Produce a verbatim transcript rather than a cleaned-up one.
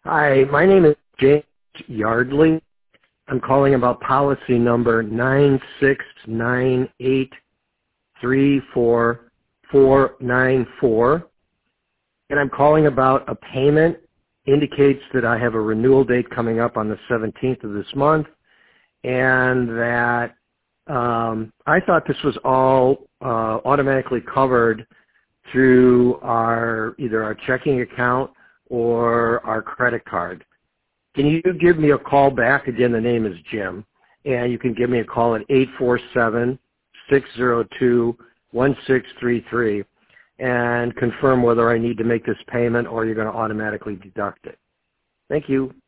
Hi, my name is James Yardley. I'm calling about policy number nine six nine eight three four four nine four. And I'm calling about a payment. Indicates that I have a renewal date coming up on the seventeenth of this month, and that um, I thought this was all uh, automatically covered through our either our checking account or our credit card. Can you give me a call back? Again, the name is Jim, and you can give me a call at eight four seven, six zero two, one six three three and confirm whether I need to make this payment or you're going to automatically deduct it. Thank you.